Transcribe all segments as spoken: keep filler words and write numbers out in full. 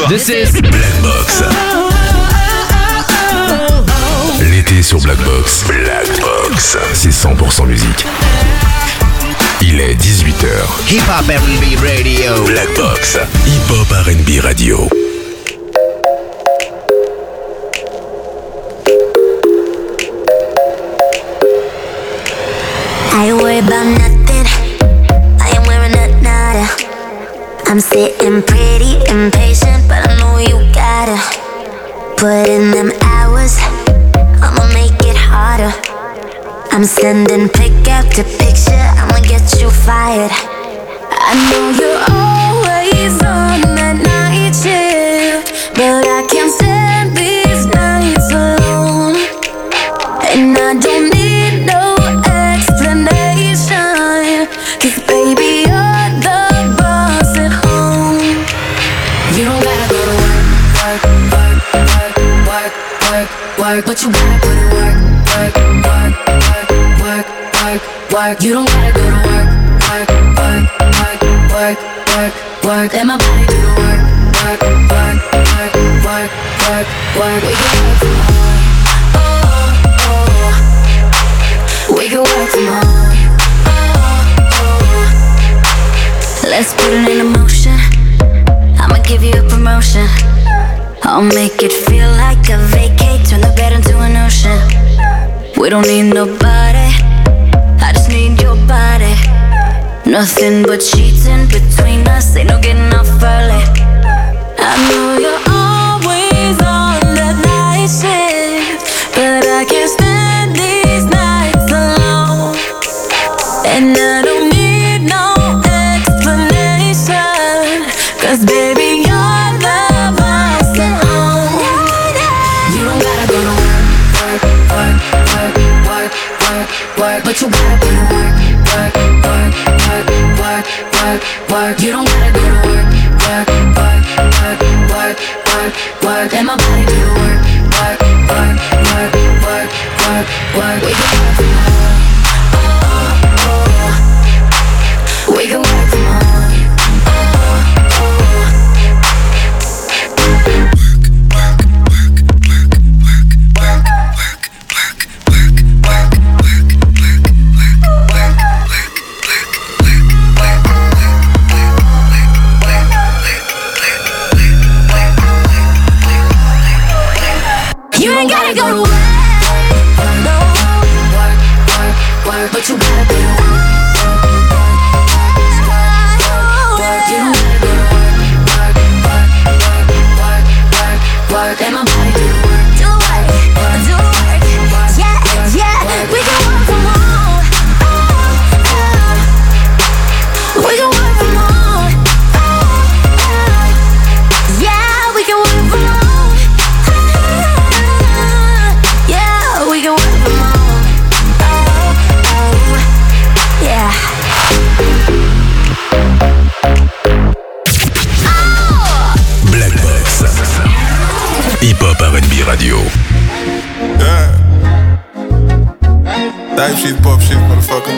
This is Black Box. L'été sur Black Box. Black Box, c'est cent pour cent musique. Il est dix-huit heures. Hip Hop R and B Radio. Black Box, Hip Hop R and B Radio. I worry about nothing. I am wearing a nada. I'm sitting pretty impatient, but I know you gotta put in them hours. I'ma make it harder. I'm sending pick after picture. I'ma get you fired. I know you're always on that night shift, but I can't stand these nights alone. And I don't need no explanation, 'cause baby you're the boss at home. You don't gotta go to work, work, work, work, work, work, work, but you gotta put in work, work, work, work, work, work, work. You don't gotta go to work, work, work, work, work, work, work. Let my body do the work, work, work, work, work, work, work. We can work from home, oh, oh. We can work from home, oh, oh. Let's put it in motion. I'ma give you a promotion. I'll make it feel like a vacate. Turn the bed into an ocean. We don't need nobody, I just need your body. Nothing but cheating between us, ain't no getting off early. I know you're always on that night shift, but I can't stand these nights alone. And I don't need no explanation, 'cause baby you're the boss at home. You don't gotta go to work, work, work, work, work, work, but you gotta put in work, work, work, work, work, work, work. You don't gotta go to work, work, work, work, work, work, work. Let my body do the work, work, work, work, work, work, work. We can work from home, oh, oh. We can work from home, oh, oh. You ain't gotta go to work, no, work, work, work, but you gotta do the work, work, work, work. You don't gotta go to work, work, work, work, work, work, work. Let my body do the work, do the work, do the work. Yeah, yeah, we can work from home, oh, oh. We can work from home, oh, oh. Yeah, we can work from home. We can work from home, oh, oh, yeah. Oh. Black Box, Hip Hop R and B Radio. Yeah. Type shit, pop shit, motherfucker.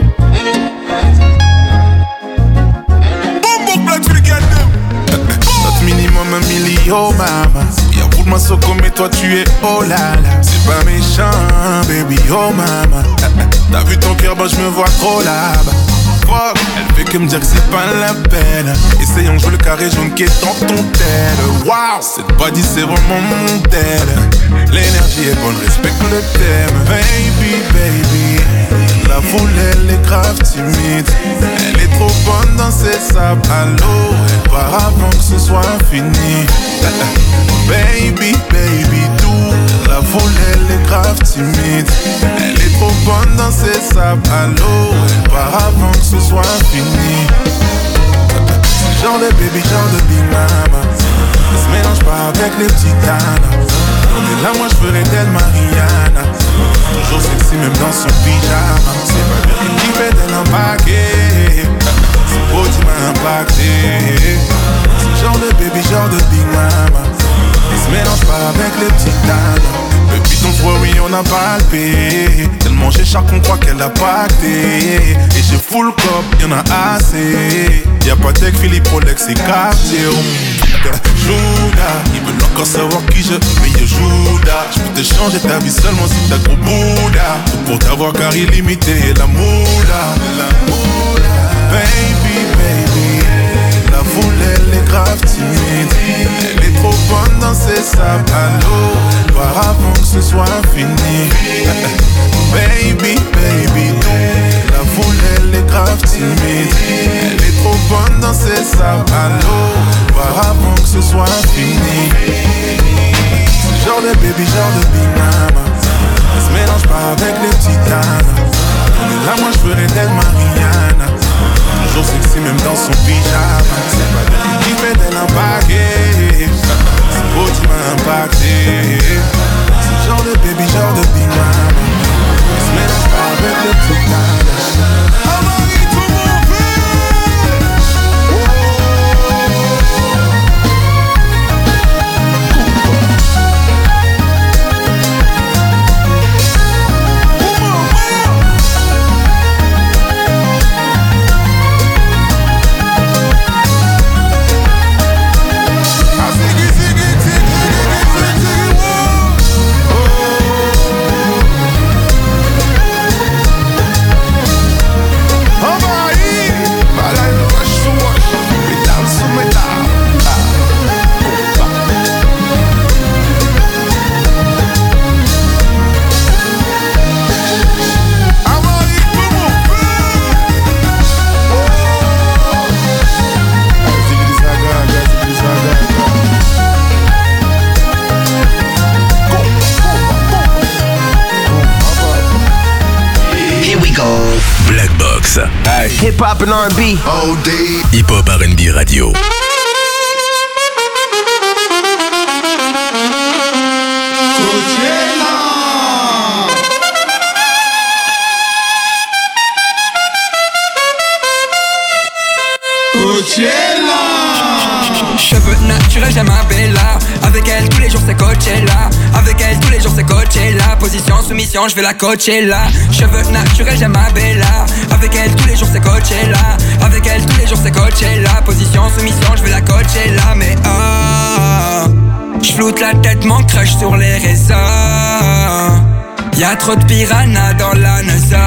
Boom, boom, black to the goddamn. Notre minimum un million, mama. Y'a beaucoup de massocos, mais toi tu es oh là là. C'est pas méchant, baby, oh mama. T'as vu ton cœur, bah j'me vois trop là-bas. Fuck, elle fait que me dire que c'est pas la peine. Essayons de jouer le carré jaune qui est dans ton tel. Wow, cette body c'est vraiment mon tel. L'énergie est bonne, respecte le thème. Baby, baby, la foule elle est grave timide. Elle est trop bonne dans ses sables à l'eau. Elle part avant que ce soit fini. Baby, baby, tout. La foule elle est grave timide. Elle est trop bonne dans ses sables à l'eau. Elle part avant que ce soit fini. C'est genre de baby, genre de big mama. Elle se mélange pas avec les petites nanas. On est là, moi je ferais d'elle Mariana. Toujours sexy même dans son pyjama. C'est pas bien qui fait d'elle un paquet. Son beau tu m'as impacté. C'est genre de baby, genre de big mama. Elle se mélange pas avec les petites nanas. Depuis ton froid, oui, on a palpé. Tellement j'ai chaque qu'on croit qu'elle a pacté. Et j'ai full cop, y'en a assez. Y'a pas tech, Philippe, Rolex et Cartier. girl, Judas. Ils veulent encore savoir qui je mais yo Judas. Je peux te changer ta vie seulement si t'as gros Bouddha. Pour t'avoir car illimité et la moula. La moula. Baby, baby. La foule elle est grave timide. Elle est trop bonne dans ses sapatos. Voir avant que ce soit fini. Baby, baby, la foule elle est grave timide. Elle est trop bonne dans ses sapatos. Voir avant que ce soit fini. Ce genre de baby, genre de big mama. Elle se mélange pas avec les petites nanas. Là moi je ferais d'elle Mariana. Toujours sexy même dans son pyjama. C'est pas d'elle qui fait d'elle un paquet. C'est beau qui m'a impacté. Ce genre de baby, genre de big mama. Elle se mélange pas avec les petites nanas. Amari, tout mon Black Box. Hey. Hip hop and R and B. O D. Hip hop R and B radio. Cheveux naturels, j'aime ma Bella. Avec elle tous les jours c'est Coachella. Avec elle tous les jours c'est Coachella. Position, soumission, je vais la coacher là. Cheveux naturels, j'aime ma Bella. Avec elle tous les jours c'est Coachella. Avec elle tous les jours c'est Coachella. Position, soumission, je vais la coacher là. Mais oh, j'floute la tête, mon crush sur les réseaux. Y'a trop de piranhas dans la Nasa.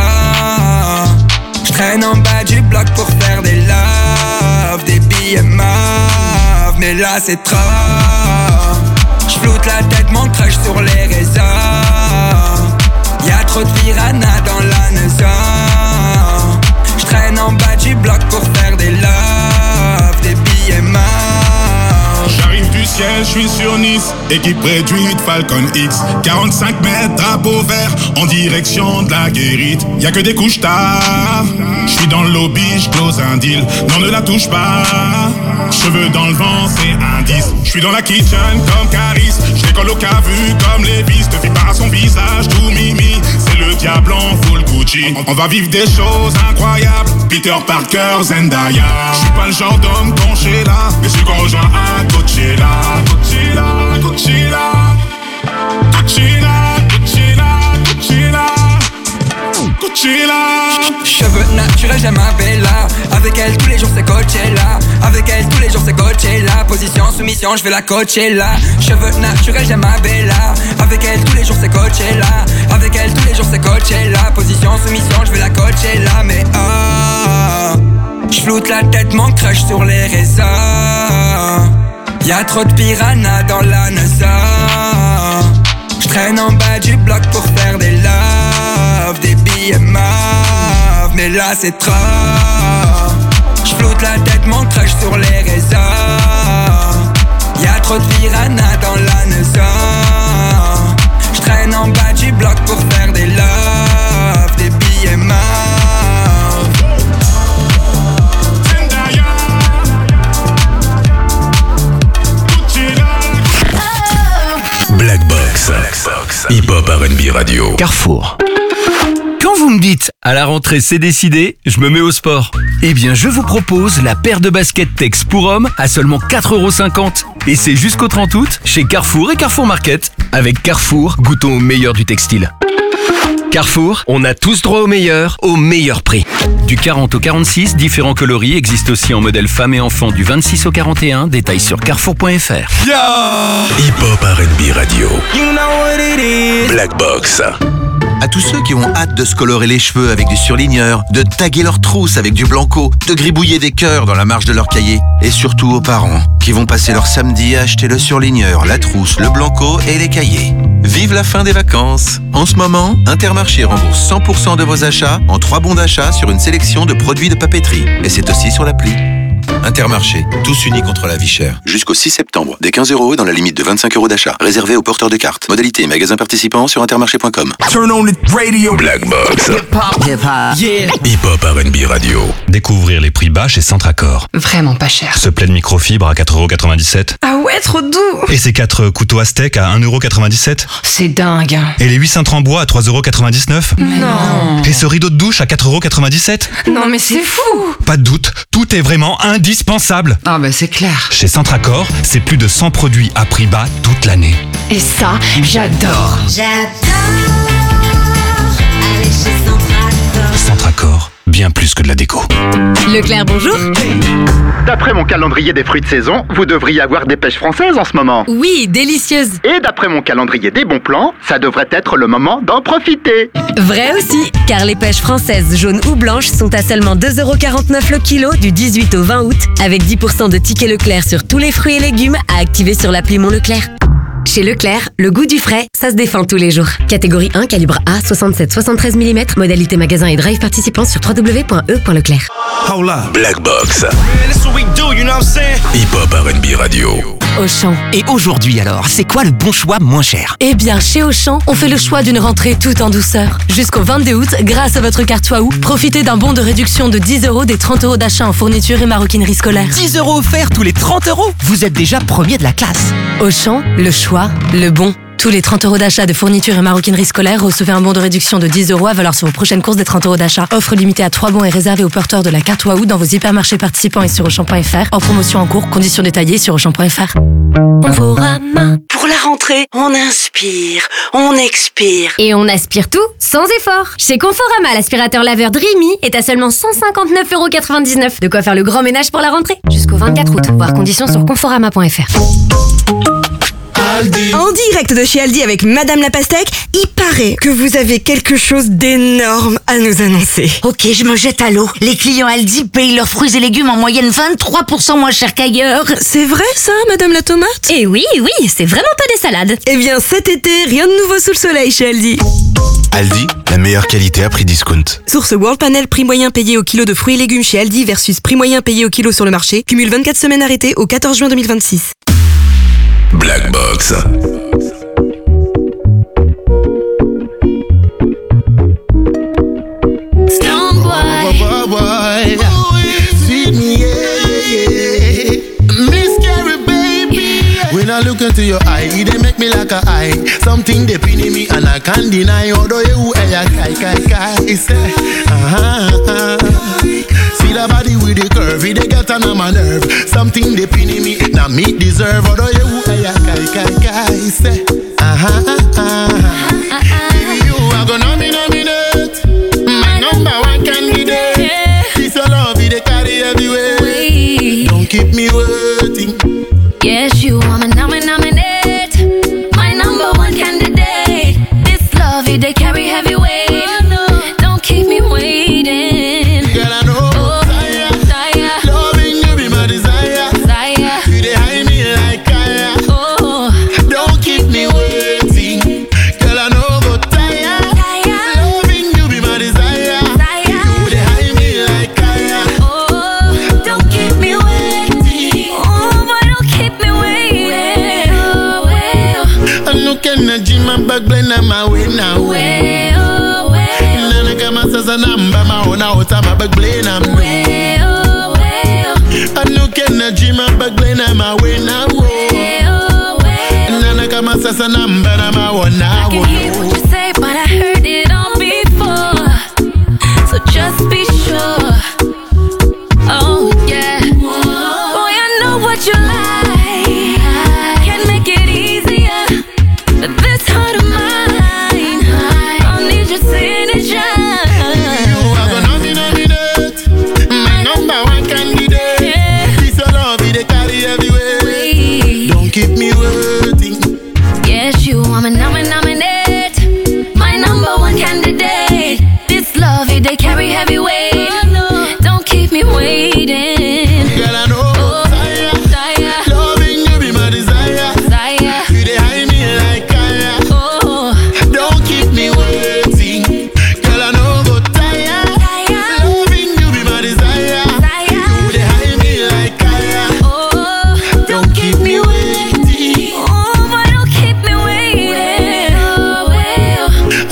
J'traîne en bas du bloc pour faire des loves, des billets mauves, mais là c'est trop. J'floute la tête, mon crush sur les réseaux. Y'a trop de piranhas dans la Nasa. J'traîne en bas du bloc pour faire des loves, des billets mauves. J'arrive du ciel, je suis sur Nice. Équipe réduite, Falcon X. quarante-cinq mètres, drapeau vert, en direction de la guérite. Y'a que des couches tard. Je suis dans le lobby, je close un deal. Non, ne la touche pas. Cheveux dans le vent, c'est un dix. Je suis dans la kitchen comme Caris. Je décolle au cas vu comme Lévis. Te fie pas à son visage, tout mimi. C'est le diable en full Gucci. On, on va vivre des choses incroyables. Peter Parker, Zendaya. Je suis pas le genre d'homme penché là, mais celui qu'on rejoint à Coachella. Coachella, Coachella, Coachella, Coachella, Coachella, Coachella. Cheveux naturels, j'aime ma Bella. Avec elle tous les jours c'est Coachella. Avec elle tous les jours c'est Coachella. Position, soumission, je vais la coacher là. Cheveux naturels, j'aime ma Bella. Avec elle tous les jours c'est Coachella. Avec elle tous les jours c'est Coachella. Position, soumission, je vais la coacher là. Mais oh, j'floute la tête, mon crush sur les réseaux. Y'a trop de piranhas dans la Nasa. J'traîne en bas du bloc pour faire des loves, des billets mauves, mais là c'est trop. J'floute la tête, mon crush sur les réseaux. Y'a trop de piranhas dans la Nasa. J'traîne en bas du bloc pour faire des loves, des billets mauves. Black Box. Hip hop R and B radio. Carrefour. Quand vous me dites « à la rentrée c'est décidé, je me mets au sport », eh bien je vous propose la paire de baskets Tex pour hommes à seulement quatre euros cinquante. Et c'est jusqu'au trente août chez Carrefour et Carrefour Market. Avec Carrefour, goûtons au meilleur du textile. Carrefour, on a tous droit au meilleur, au meilleur prix. Du quarante au quarante-six, différents coloris existent aussi en modèle femmes et enfants du vingt-six au quarante et un. Détails sur carrefour point f r. Hip Hop R and B Radio. Black Box. À tous ceux qui ont hâte de se colorer les cheveux avec du surligneur, de taguer leurs trousses avec du blanco, de gribouiller des cœurs dans la marge de leur cahier. Et surtout aux parents qui vont passer leur samedi à acheter le surligneur, la trousse, le blanco et les cahiers. Vive la fin des vacances! En ce moment, Intermarché rembourse cent pour cent de vos achats en trois bons d'achat sur une sélection de produits de papeterie. Et c'est aussi sur l'appli. Intermarché, tous unis contre la vie chère. Jusqu'au six septembre, des quinze euros dans la limite de vingt-cinq euros d'achat. Réservé aux porteurs de cartes. Modalité et magasins participants sur intermarché point com. Turn on the radio. Black Box. Yeah. Hip Hop R and B Radio. Découvrir les prix bas chez Centracor. Vraiment pas cher. Ce plaid microfibre à quatre euros quatre-vingt-dix-sept. Ah ouais, trop doux. Et ces quatre couteaux Aztec à un euro quatre-vingt-dix-sept. C'est dingue. Et les huit cintres en bois à trois euros quatre-vingt-dix-neuf. Non. Et ce rideau de douche à quatre euros quatre-vingt-dix-sept. Non mais c'est fou. Pas de doute, tout est vraiment indispensable. Ah bah c'est clair. Chez Centracor, c'est plus de cent produits à prix bas toute l'année. Et ça, j'adore. J'adore aller chez Centracor. Centracor, bien plus que de la déco. Leclerc, bonjour. D'après mon calendrier des fruits de saison, vous devriez avoir des pêches françaises en ce moment. Oui, délicieuse. Et d'après mon calendrier des bons plans, ça devrait être le moment d'en profiter. Vrai aussi, car les pêches françaises jaunes ou blanches sont à seulement deux euros quarante-neuf le kilo du dix-huit au vingt août, avec dix pour cent de tickets Leclerc sur tous les fruits et légumes à activer sur l'appli Mon Leclerc. Chez Leclerc, le goût du frais, ça se défend tous les jours. Catégorie un, calibre A, soixante-sept soixante-treize millimètres, modalité magasin et drive participant sur w w w point e point leclerc. Black Box. Hip Hop R and B Radio. Auchan. Et aujourd'hui alors, c'est quoi le bon choix moins cher? Eh bien, chez Auchan, on fait le choix d'une rentrée tout en douceur. Jusqu'au vingt-deux août, grâce à votre carte Waouh, profitez d'un bon de réduction de dix euros des trente euros d'achat en fourniture et maroquinerie scolaire. dix euros offerts tous les trente euros. Vous êtes déjà premier de la classe. Auchan, le choix, le bon. Tous les trente euros d'achat de fourniture et maroquinerie scolaire, recevez un bon de réduction de dix euros à valeur sur vos prochaines courses des trente euros d'achat. Offre limitée à trois bons et réservée aux porteurs de la carte Waouh dans vos hypermarchés participants et sur auchan point f r. En promotion en cours, conditions détaillées sur auchan point f r. Conforama. Pour la rentrée, on inspire, on expire. Et on aspire tout sans effort. Chez Conforama, l'aspirateur laveur Dreamy est à seulement cent cinquante-neuf euros quatre-vingt-dix-neuf. De quoi faire le grand ménage pour la rentrée. Jusqu'au vingt-quatre août. Voir conditions sur conforama point f r. En direct de chez Aldi avec Madame la Pastèque, il paraît que vous avez quelque chose d'énorme à nous annoncer. Ok, je me jette à l'eau. Les clients Aldi payent leurs fruits et légumes en moyenne vingt-trois pour cent moins cher qu'ailleurs. C'est vrai ça, Madame la Tomate? Eh oui, oui, c'est vraiment pas des salades. Eh bien cet été, rien de nouveau sous le soleil chez Aldi. Aldi, la meilleure qualité à prix discount. Source World Panel, prix moyen payé au kilo de fruits et légumes chez Aldi versus prix moyen payé au kilo sur le marché. Cumule vingt-quatre semaines arrêtées au quatorze juin deux mille vingt-six. Black Box. Strong boy. Boy, boy, boy. Sweet me, yeah, yeah, yeah. Miss Carrie, baby. When I look into your eye, they make me like a eye. Something they pin in me and I can't deny. Although you are kai kai kai, say, uh-huh, uh-huh. See the body with the curve, they get on my nerve. Something they pin in me, now me deserve. Although you are kai kai kai, say, uh-huh, uh-huh. You are gonna be nominate my number one candidate. This your love, they carry everywhere. Don't keep me waiting. Yes, you are my nom- nominate, my number one candidate. This love, they carry heavy weight. Don't keep me waiting. Girl, I know, oh, desire. Loving you be my desire. Desire. You they hide me like fire. Oh, don't keep me waiting. Girl, I know go tire. Loving you be my desire. You they hide me like fire. Oh, don't keep me waiting. Oh, boy, don't keep me waiting. Oh, well. I'm looking at Jim and back blend on my way now. Well, well. Nana kama sasa namba maona ota mabag blend am. Well, well. I'm looking at Jim and back blend on my way now. Well, well. Nana kama sasa namba na maona. I can hear what you say, but I heard it all before. So just be sure. Oh yeah. Boy, I know what you like. Can make it easier. But this heart of mine, I need you to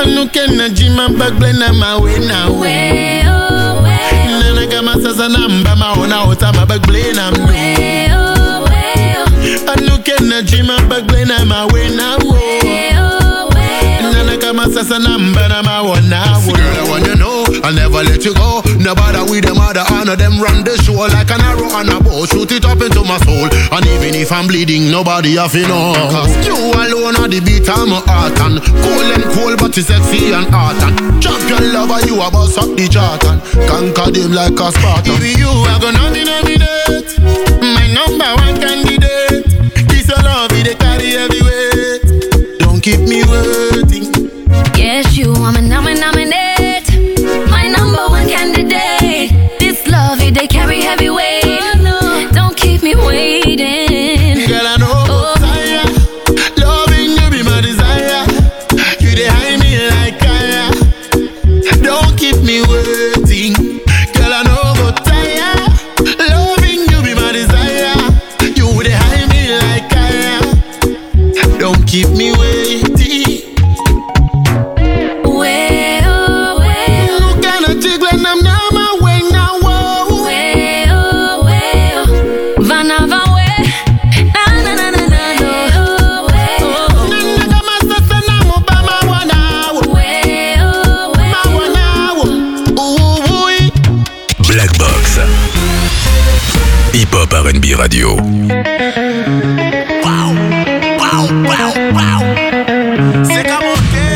Anu kena jima baglena mawe na we. Nana kama sasa namba maona ota baglena mwe. Anu kena jima baglena mawe na we. Nana kama sasa namba na maona we. Girl, I want you know I'll never let you go. Nobody with them other honor them run the show like an arrow on a bow. Shoot it up into my soul. And even if I'm bleeding, nobody have to know. Cause you alone are the beat of my heart. And cool and cool but you sexy and hot. And champion lover, you a boss up the chart. And conquer them like a Spartan. If you are gonna be nominated, my number one candidate. Kiss your love, they carry heavy weight. Don't keep me waiting. Yes, you are my nominate. My number one candidate. This love, it they carry heavy weight. Don't keep me waiting. Girl, I know oh. Desire. Loving you be my desire. You they hide me like fire. Don't keep me waiting. Girl, I know go tire. Loving you be my desire. You they hide me like fire. Don't keep me waiting. Hip-Hop R and B Radio. Wow, wow, wow, wow. C'est comme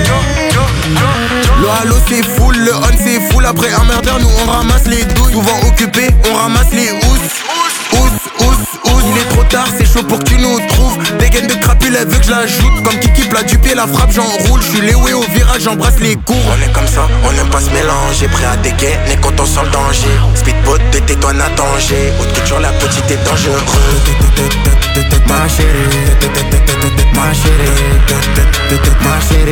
le halo c'est full, le on c'est full. Après un murder, nous on ramasse les douze. Souvent occupés, on ramasse les housses. Housse, housse, housse. Il est trop tard, c'est chaud pour que tu nous trouves. Des gaines de crapule, elle veut que je l'ajoute. Comme Kiki plat du pied, la frappe, j'enroule. Je suis léoué au virage, j'embrasse les cours. On est comme ça, on n'aime pas se mélanger. Prêt à dégainer quand on sent le danger. Speedboat, t'étais toi à danger. Haute culture, la petite est dangereuse. Ma chérie, ma chérie, ma chérie,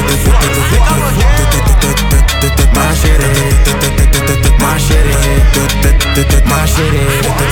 ma chérie, ma chérie, ma chérie.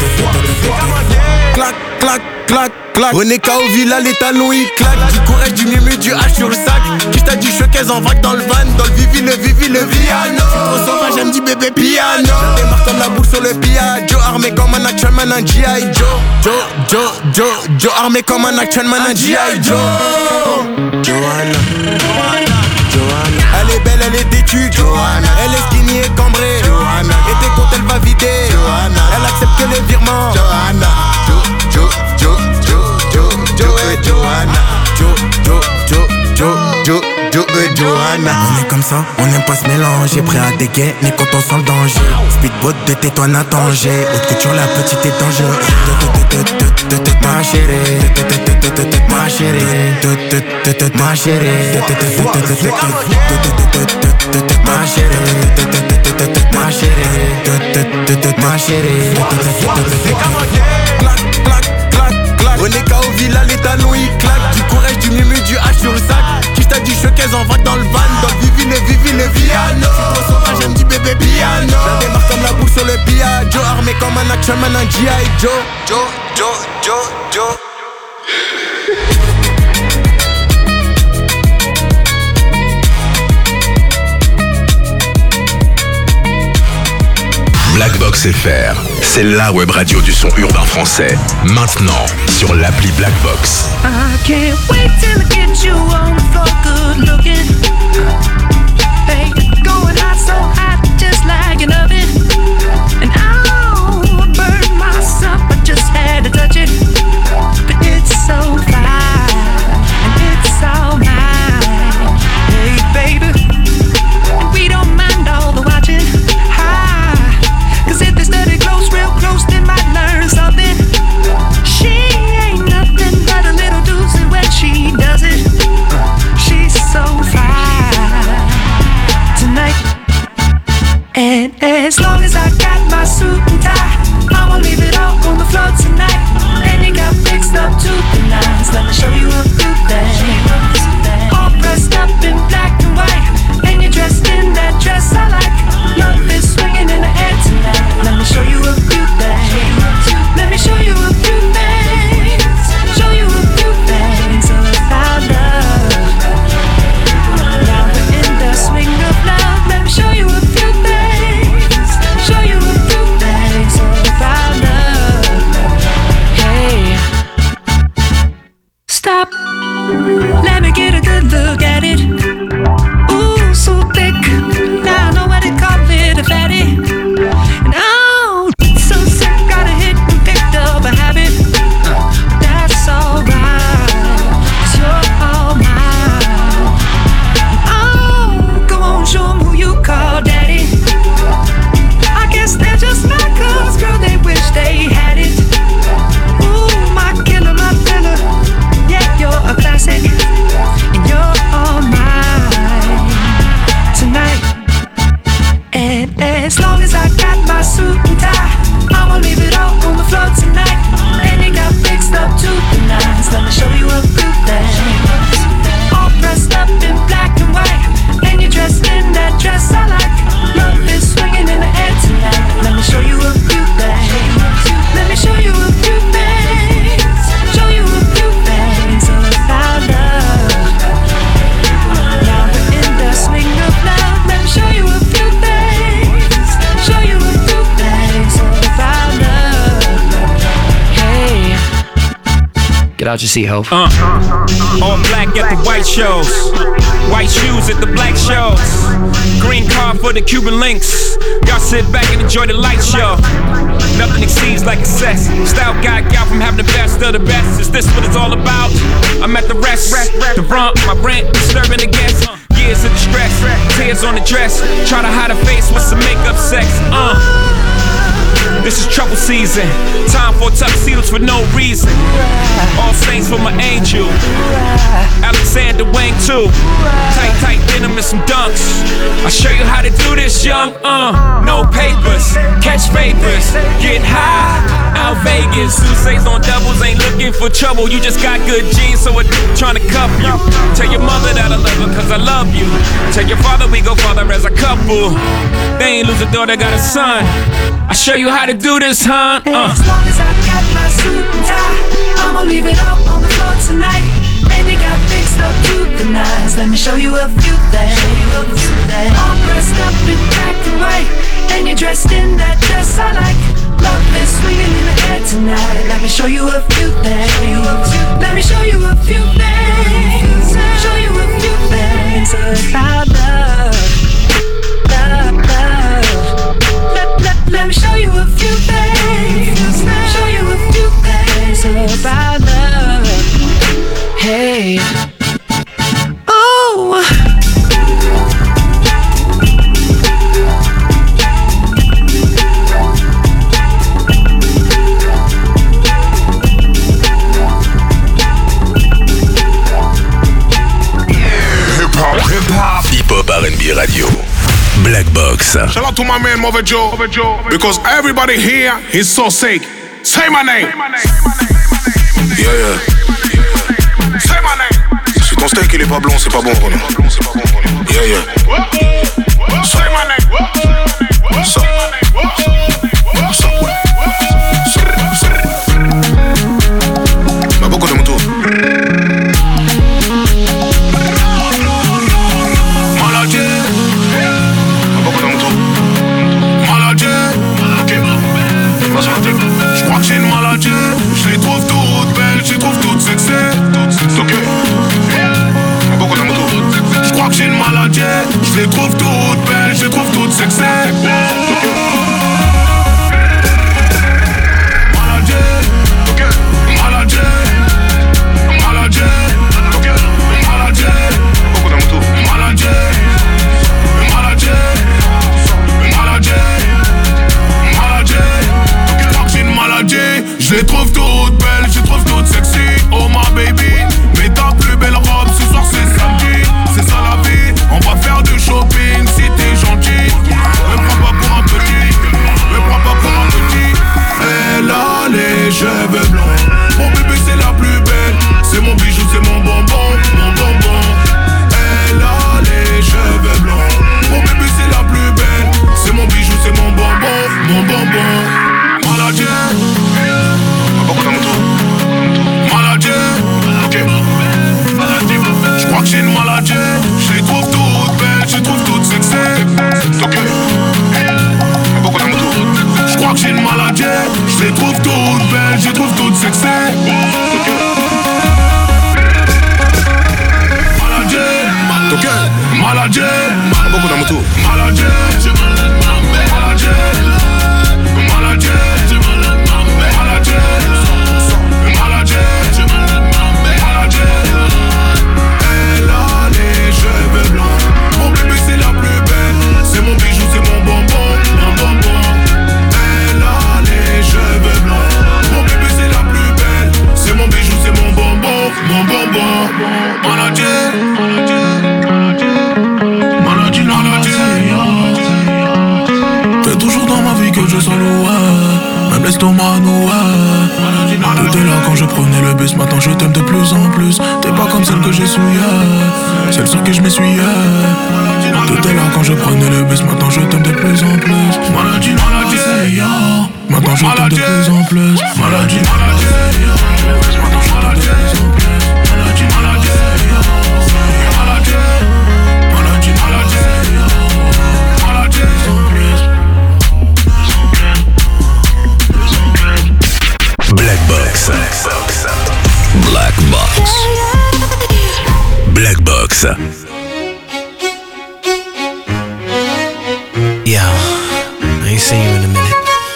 Clac, clac, clac, clac. On est K O Villa, les talons ils claquent. Du courage, du mumu, du H sur le sac. Qui t'a dit showcase en vague dans le van. Dans le vivi, le vivi, le piano. Trop sauvage, elle me dit bébé piano. Je démarre comme la boule sur le piano. Armé comme un action man, un G I Joe. Joe, Joe, Joe, Joe. Armé comme un action man, un G I Joe. Joanna, Joanna, Joanna. Elle est belle, elle est têtue, Joanna. Elle est skinny et cambrée, Joanna. Et tes comptes, elle va vider, Joanna. Elle accepte que les virements, Joanna. Jo, Jo, Jo, Jo, Jo, Jo et Joanna. Jo, Jo, Jo, Jo, Jo, Jo et Joanna. On est comme ça, on n'aime pas se mélanger. Prêt à dégainer quand on sent le danger. Speedboat de tais-toi à danger. Haute couture, la petite est dangereuse. Ma chérie, ma chérie, ma chérie, ma chérie, ma chérie, ma chérie. Clac, clac, clac, clac. On est K O Villa, les talons ils claquent. Du courage, du mumu, du H sur le sac. Qui t'a dit showcase en vague dans le van. Dans le vivi, le vivi, le piano. Trop sauvage, elle me dit bébé piano. Je démarre comme la boule sur le piano. Joe armé comme un action man, un G I Joe. Joe, Joe, Joe, Joe. Black Box F R, c'est la web radio du son urbain français. Maintenant, sur l'appli Black Box. I can't wait till I get you on the floor, good looking. Hey, going hot, so hot, just like an oven. And I'll burn myself, I just had to touch it. But it's so fine, and it's all mine. Hey, baby, and we don't mind all the watching. Cause if they study close, real close, they might learn something. She ain't nothing but a little doozy when she does it. She's so fine tonight. And as long as I got my suit and tie, I'ma leave it all on the floor tonight. And you got fixed up to the nines. Let me show you a few things. All dressed up in black and white, and you're dressed in that dress I like. Love is swinging in the air tonight. Let me show you a few things. Let me show you a few things. Show you a few things about love. Now we're in As long as I got my suit and tie, I'ma leave it all on the floor tonight. And you got fixed up to the nines. Let me show you a few things. All dressed up in black and white, and you're dressed in that dress I like. Love is swinging in the air tonight. Let me show you a few things. Let me show you a few things. Show you a few things about love. Now we're in the swing of love. Let me show you a few things. Show you a few things about love. Hey. Get out your seat, Hope. Uh, all black at the white shows, white shoes at the black shows, green car for the Cuban links. Y'all sit back and enjoy the light show. Nothing exceeds like excess. Style guy got from having the best of the best. Is this what it's all about? I'm at the rest, the front, my rent, disturbing the guests. Years of distress, tears on the dress. Try to hide a face with some makeup sex. Uh. This is trouble season. Time for tuxedos for no reason. All saints for my angel. Alexander Wang too. Tight, tight denim and some dunks. I'll show you how to do this, young. Uh, no papers, catch vapors, get high. Out Vegas, Sousa's on doubles, ain't looking for trouble. You just got good genes, so I'm trying to cuff you. Tell your mother that I love her, cause I love you. Tell your father we go father as a couple. They ain't lose a daughter, got a son. I'll show you how to do this, huh? Uh. As long as I got my suit and tie, I'ma leave it all on the floor tonight. And you got fixed up to the nines. Let me show you a few things. All dressed up in black and white, and you're dressed in that dress I like. Love is swinging in the air tonight. Let me show you a few things. Let me show you a few things. Show you a few things about love. Love, love. Let, let, let me show you a few things. Show you a few things about love. Hey. Oh. Hip-hop R and B Radio. Black Box. Shout out to my man Mother Joe, because everybody here is so sick. Say my name. Yeah, yeah. Say my name. Si ton steak il est pas blond, c'est pas bon, Renaud. Yeah, yeah. Say my name. Ça. Ça. Ma beaucoup de moto. Je crois que j'ai une maladie. Je les trouve toutes belles, je les trouve toutes sexy. Ok. Beaucoup de moto. Je crois que j'ai une maladie. Je les trouve toutes belles, je les trouve toutes sexy. Maladie. Ok. Maladie. Maladie. Ok. Maladie. Beaucoup de moto. Maladie. Maladie. Maladie. Maladie. Je les trouve toutes belles, je les trouve toutes sexy. Oh my baby, mets ta plus belle robe, ce soir c'est samedi. C'est ça la vie, on va faire du shopping si t'es gentil. Me prends pas pour un petit, me prends pas pour un petit. Elle a les cheveux blancs, mon bébé c'est la plus belle. C'est mon bijou, c'est mon bonbon, mon bonbon. Elle a les cheveux blancs, mon bébé c'est la plus belle. C'est mon bijou, c'est mon bonbon, mon bonbon. Maladie. Beaucoup de moto. Maladie. Ok. Je crois que j'ai une maladie. Je les trouve toutes belles, je les trouve toutes sexy. Ok. Beaucoup de moto. Je crois que j'ai une maladie. Je les trouve toutes belles, je les trouve toutes sexy. Ok. Maladie. Ok. Maladie. Beaucoup de moto. Maladie. Maladie. Maladie. Elle a les cheveux blancs, mon bébé c'est la plus belle. C'est mon bijou, c'est mon bonbon, mon bonbon. Elle a les cheveux blancs, mon bébé c'est la plus belle. C'est mon bijou, c'est mon bonbon, mon bonbon. Maladie. Maladie, maladie. je sens l'ouah, même l'estomac nouah. T'étais là quand je prenais le bus, maintenant je t'aime de plus en plus. T'es pas comme celle que j'ai souillée, celle sur qui je m'essuyais. T'étais là quand je prenais le bus, maintenant je t'aime de plus en plus. Maladie, maladie, yo. Maintenant je t'aime de plus en plus. Maladie, maladie, yo. Maintenant je t'aime de plus en plus. Maladie, maladie, yo. Maladie, maladie, maladie, yo. Maladie, Black Box. Black Box. Black Box. Yo, I ain't seen you in a minute,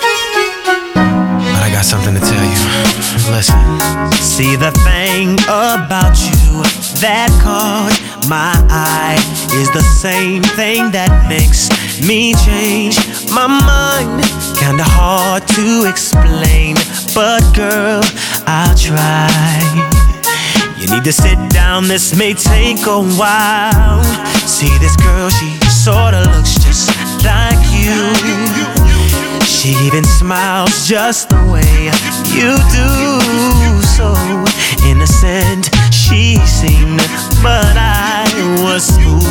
but I got something to tell you. Listen. See, the thing about you that caught my eye is the same thing that makes me change my mind. Kinda hard to explain, but girl, I'll try. You need to sit down, this may take a while. See, this girl, she sorta looks just like you. She even smiles just the way you do. So innocent she seemed, but I was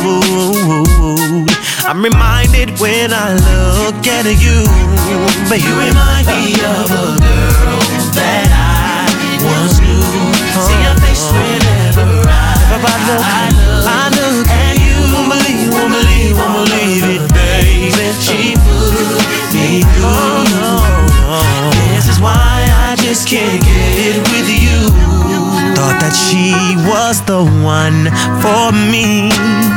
fooled. I'm reminded when I look at you, but you remind me of a girl that I once knew. See your face whenever I, I look, I look at you. Won't believe, won't believe, won't believe it, baby. She put me through. This is why I just can't get with you. Thought that she was the one for me,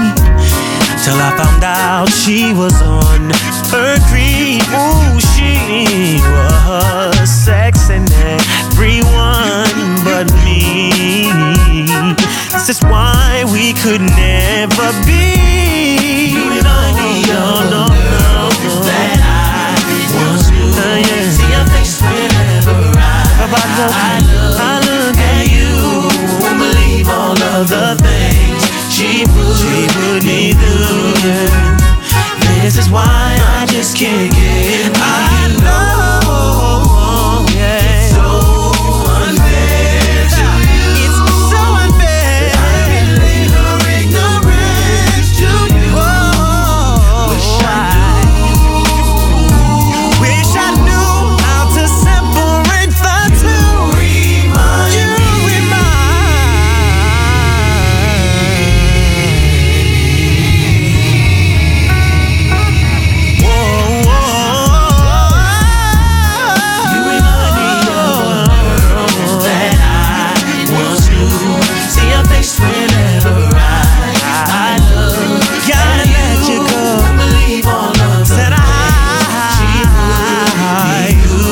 till I found out she was on her creep. Ooh, she was sexing everyone but me. This is why we could never be. You remind me of no, no, no, that I once knew. Uh, yeah. See your face whenever I, I, look, I look at you. Won't believe all of the things she put, she put me through. Yeah. This is why I just can't get with I you. Know, yeah. It's so unfair to you. It's so unfair. I relate her ignorance to you. Oh, wish I knew. Wish I knew how to separate the two. Remind you remind. Whoa, whoa. You remind me of a girl that I once knew. See your face whenever I, I look. Gotta let you go. Believe all of the I,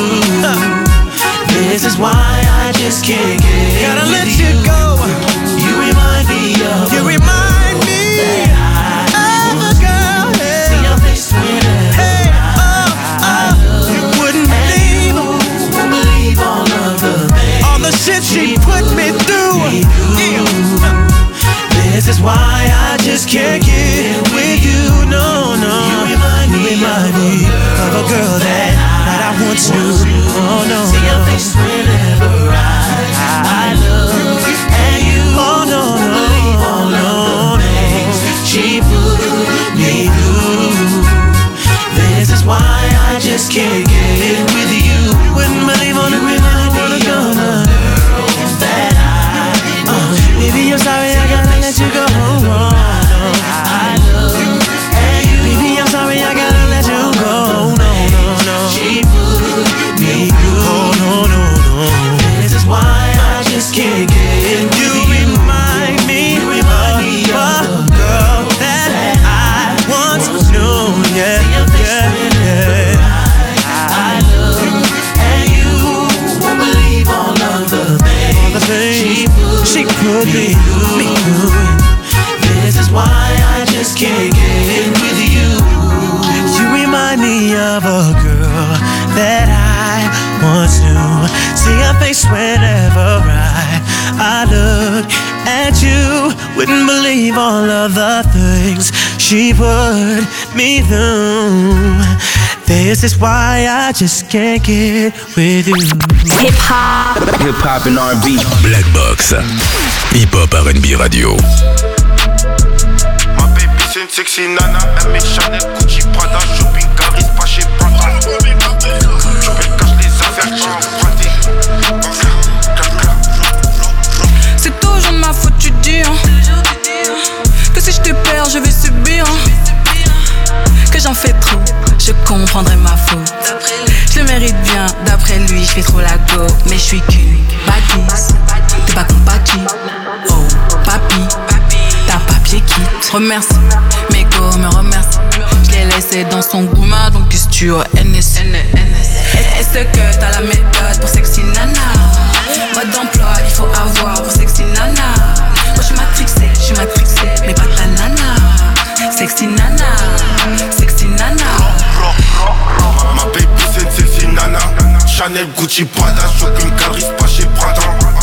this is why I just can't get. Gotta let you go. You remind me of. You remind me of a girl. Hey. See your face whenever hey, oh, I oh. You wouldn't believe, wouldn't believe all of the things, all the shit she put me through. Yeah. This is why I just can't get with you. No, no. You remind me, you remind me of a girl that, that I once knew. Oh no. See your face whenever I, I look at you. Oh no, no, believe all of the things she put me through. This is why I just can't get with you. Wouldn't believe on the remind me of a girl that I, uh, baby, I'm sorry I gotta let you go. Oh, no. I look at you. Baby, I'm sorry I gotta let you go. No, no, no. She put me through. Oh, no, no, no. This is why I just can't get with you. You remind me, you remind me of a girl that I once knew. Yeah, yeah, yeah. I look at you. Won't believe all of the things, all the things she put me through. This is why I just can't get with you. You remind me of a girl that I once knew. See her face whenever I, I look at you. Wouldn't believe all of the things she put me through. This is why I just can't get with you. Hip hop. Hip hop and R and B. Black Box. Hip hop R and B radio. Ma baby c'est une sexy nana. Elle met Chanel, Gucci, Prada, shopping, Caris, pas chez Prada. Je me cache les affaires, j'ai emprunté. C'est toujours ma faute, tu dis hein. Que si je te perds, je vais subir hein. Que j'en fais trop, je comprendrai ma faute. Je le mérite bien, d'après lui, je fais trop la go. Mais je suis qu'une bâtisse, t'es pas compatible. Oh, papi, t'as papier qui remercie. Mes go me remercie. Je l'ai laissé dans son gourmand, donc qu'est-ce que tu as N S. Est-ce que t'as la méthode pour sexy nana? Mode d'emploi, il faut avoir pour sexy nana. Moi je suis matrixée, je suis matrixée, mais pas ta nana. Sexy nana, sexy nana. Ma baby c'est une sexy nana. Chanel, Gucci, Prada, shopping, Caris, pas chez Prada.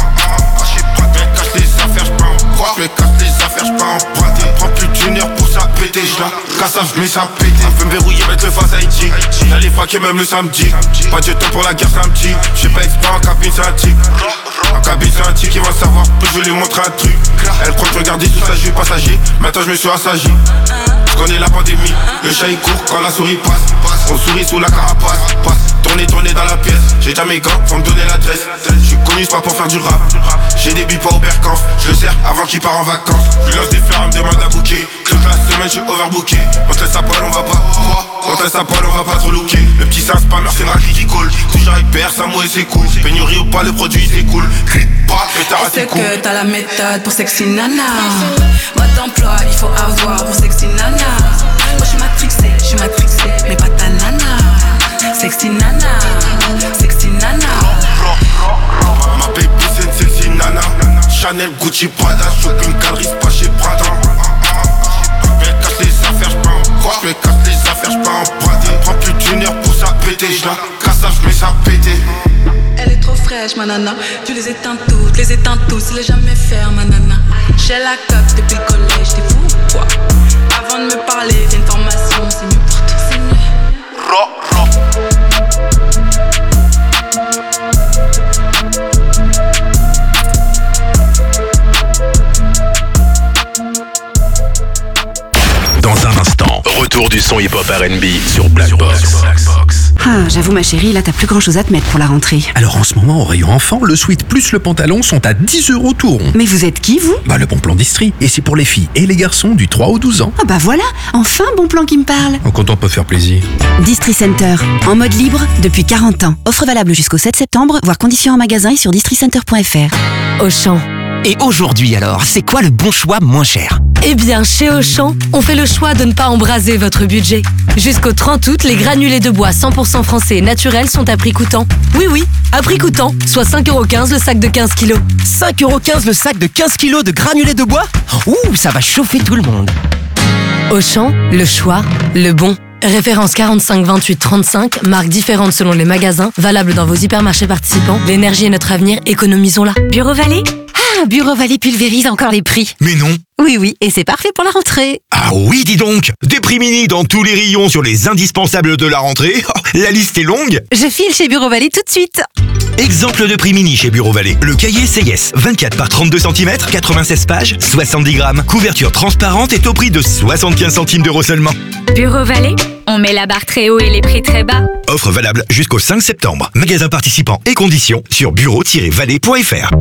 Je cache les affaires, j'peux en croire. Je cache les affaires, j'peux emprunter. Prends plus d'une heure pour ça péter. J'la casse, j'mets ça péter. Un peu me verrouiller, mettre le face Haïti. Y'a les facs et même le samedi. Pas de temps pour la guerre samedi. J'fais pas exprès en cabine, c'est un tic. En cabine, c'est un tic qui va savoir. Je vais lui montrer un truc. Elle croit que je regardais sous sa jupe passager. Maintenant je me suis assagi. Je connais la pandémie. Le chat il court quand la souris passe. On sourit sous la carapace. Passe, tourner, tourner dans la pièce. J'ai déjà mes gants, faut me donner l'adresse. Je suis connu, c'est pas pour faire du rap. J'ai des billes pas au Berkamp. Je le sers avant qu'il part en vacances. Je lui lance des fleurs, elle me demande à booker. Toute la semaine, je suis overbooké. On te laisse à poil, on va pas. On te laisse à poil, on va pas trop looker. Le petit c'est un spammer, c'est une raclée qui coule. Toujours hyper, ça mouille, c'est cool. Pénurie ou pas, le produit c'est cool. Pas, pétard, c'est cool. Est-ce que t'as la méthode pour sexy nana? Mode d'emploi, il faut avoir pour sexy nana. Moi je suis matrixée, je suis matrixée, mais pas ta nana. Sexy nana, sexy nana. Ma baby c'est une sexy nana. Chanel, Gucci, Prada, shopping, Caris, pas chez Prada. Je me cache les affaires, j'peux en croire. Je me cache les affaires, j'peux emprunter. Prends plus d'une heure pour ça péter. J'la casse, j'mets ça péter. Elle est trop fraîche, ma nana. Tu les éteins toutes, les éteins tous, il est jamais faire, ma nana. J'ai la coque depuis le collège, t'es fou ou quoi? Avant de me parler, t'as une formation, c'est mieux pour toi, c'est mieux. Dans un instant, retour du son hip-hop R and B sur Black Box. Ah, j'avoue ma chérie, là t'as plus grand chose à te mettre pour la rentrée. Alors en ce moment, au rayon enfant, le sweat plus le pantalon sont à dix euros tout rond. Mais vous êtes qui vous? Bah le bon plan d'Istrie. Et c'est pour les filles et les garçons du trois au douze ans. Ah bah voilà, enfin bon plan qui me parle. Quand on peut faire plaisir. Distri Center, en mode libre depuis quarante ans. Offre valable jusqu'au sept septembre, voire conditions en magasin et sur districenter point f r. Auchan. Et aujourd'hui alors, c'est quoi le bon choix moins cher? Eh bien, chez Auchan, on fait le choix de ne pas embraser votre budget. Jusqu'au trente août, les granulés de bois cent pour cent français et naturels sont à prix coûtant. Oui, oui, à prix coûtant, soit cinq euros quinze le sac de quinze kilos. cinq euros quinze le sac de quinze kilos de granulés de bois? Ouh, ça va chauffer tout le monde. Auchan, le choix, le bon. Référence quarante-cinq vingt-huit trente-cinq, marques différentes selon les magasins, valable dans vos hypermarchés participants. L'énergie est notre avenir, économisons-la. Bureau Vallée? Ah, Bureau Vallée pulvérise encore les prix. Mais non. Oui, oui, et c'est parfait pour la rentrée. Ah oui, dis donc. Des prix mini dans tous les rayons sur les indispensables de la rentrée. Oh, la liste est longue. Je file chez Bureau Vallée tout de suite. Exemple de prix mini chez Bureau Vallée. Le cahier C S, vingt-quatre par trente-deux centimètres, quatre-vingt-seize pages, soixante-dix grammes. Couverture transparente est au prix de soixante-quinze centimes d'euros seulement. Bureau Vallée, on met la barre très haut et les prix très bas. Offre valable jusqu'au cinq septembre. Magasin participant et conditions sur bureau tiret vallée point f r.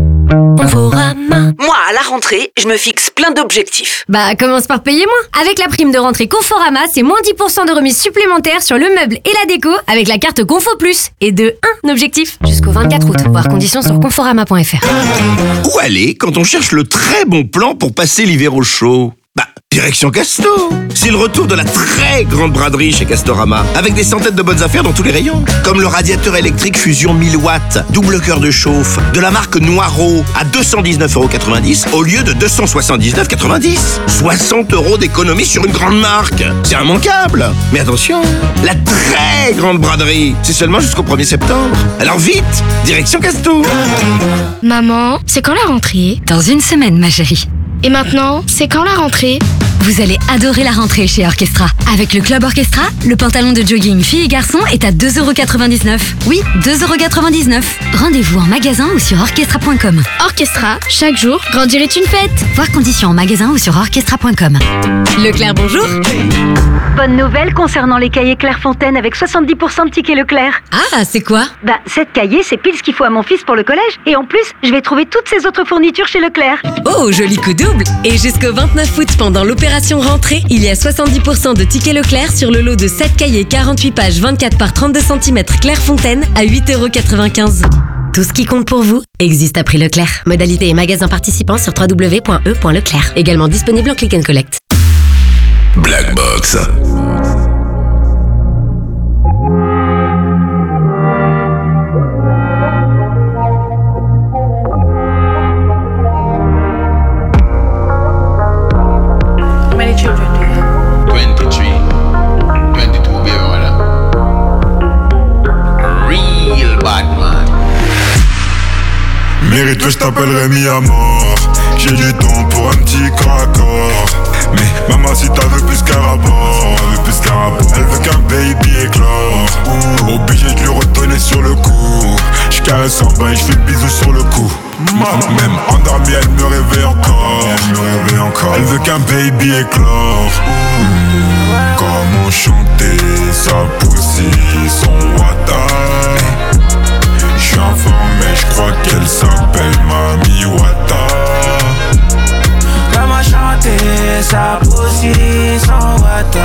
Moi, à la rentrée, je me fixe plein d'objectifs. Bah, commence par payer moins. Avec la prime de rentrée Conforama, c'est moins dix pour cent de remise supplémentaire sur le meuble et la déco avec la carte Confo Plus. Et de un objectif jusqu'au vingt-quatre août. Voir conditions sur conforama point f r. Où aller quand on cherche le très bon plan pour passer l'hiver au chaud? Bah, direction Casto. C'est le retour de la très grande braderie chez Castorama, avec des centaines de bonnes affaires dans tous les rayons. Comme le radiateur électrique Fusion mille watts, double cœur de chauffe, de la marque Noireau, à deux cent dix-neuf euros quatre-vingt-dix au lieu de deux cent soixante-dix-neuf euros quatre-vingt-dix. soixante euros d'économie sur une grande marque. C'est immanquable. Mais attention, la très grande braderie, c'est seulement jusqu'au premier septembre. Alors vite, direction Casto. Maman, c'est quand la rentrée? Dans une semaine, ma chérie. Et maintenant, c'est quand la rentrée? Vous allez adorer la rentrée chez Orchestra. Avec le Club Orchestra, le pantalon de jogging filles et garçons est à deux euros quatre-vingt-dix-neuf. Oui, deux euros quatre-vingt-dix-neuf. Rendez-vous en magasin ou sur orchestra point com. Orchestra, chaque jour, grandir est une fête. Voir conditions en magasin ou sur orchestra point com. Leclerc, bonjour. Bonne nouvelle concernant les cahiers Clairefontaine avec soixante-dix pour cent de tickets Leclerc. Ah, c'est quoi? Bah, cette cahier, c'est pile ce qu'il faut à mon fils pour le collège. Et en plus, je vais trouver toutes ses autres fournitures chez Leclerc. Oh, joli coup double. Et jusqu'au vingt-neuf août, pendant l'opération rentrée, il y a soixante-dix pour cent de tickets Leclerc sur le lot de sept cahiers quarante-huit pages vingt-quatre par trente-deux centimètres Clairefontaine à huit euros quatre-vingt-quinze. Tout ce qui compte pour vous existe à prix Leclerc. Modalité et magasins participants sur w w w point e point leclerc. Également disponible en click and collect. Black Box. Mérite, je t'appellerai mis à mort. J'ai du temps pour un petit craccord. Mais maman, si t'as veux plus qu'un rapport, elle veut plus qu'un rapport. Elle veut qu'un baby éclore. Ouh, obligé de lui redonner sur le coup. J'caresse en bas et j'fais le bisou sur le cou. Même endormie, elle me réveille encore. Elle me réveille encore. Elle veut qu'un baby éclore. Ouh, comment chanter sa poussie, son wata. J'suis informé, j'crois qu'elle s'appelle Mami Wata. Comment chanter sa poussie sans Wata.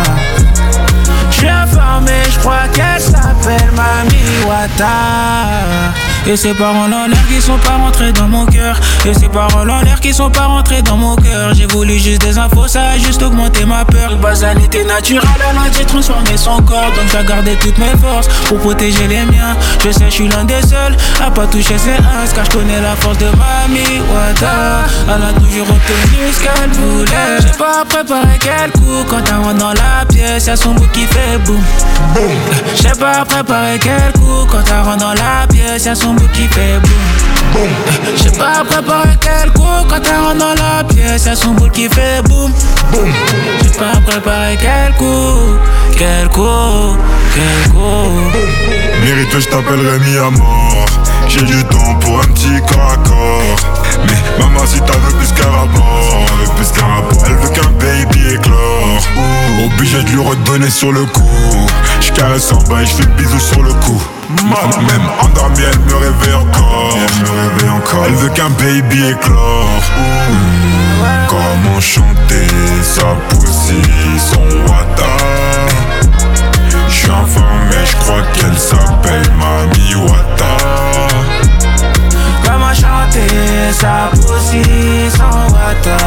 J'suis informé, j'crois qu'elle s'appelle Mami Wata. Et ces paroles en l'air qui sont pas rentrées dans mon cœur. Et ces paroles en l'air qui sont pas rentrées dans mon cœur. J'ai voulu juste des infos, ça a juste augmenté ma peur. Le bazar était naturel, alors j'ai transformé son corps. Donc j'ai gardé toutes mes forces pour protéger les miens. Je sais, je suis l'un des seuls à pas toucher ses uns. Car je connais la force de Mami Wata. Elle a toujours obtenu ce qu'elle voulait. J'ai pas préparé quel coup. Quand elle rentre dans la pièce, y'a son bout qui fait boum. J'ai pas préparé quel coup. Quand elle rentre dans la pièce, y'a son qui fait boum. J'ai pas préparé quel coup. Quand elle rentre dans la pièce, y'a son boule qui fait boum. J'ai pas préparé quel coup. Quel coup, quel coup. Mérite, je t'appellerai mis à mort. J'ai du temps pour un petit corps à corps. Mais maman, si t'as veux plus qu'un rapport, elle veut plus qu'un rapport. Elle veut qu'un baby éclore. Ouh, obligé de lui redonner sur le coup. J'caresse en bas et j'fais le bisou sur le cou. Même endormie, elle me réveille encore. Elle me réveille encore. Elle veut qu'un baby éclore. Ouh, comment chanter sa poussie, son wata. J'suis informé, j'crois qu'elle s'appelle Mami Wata. Comment chanter sa poussie, son wata.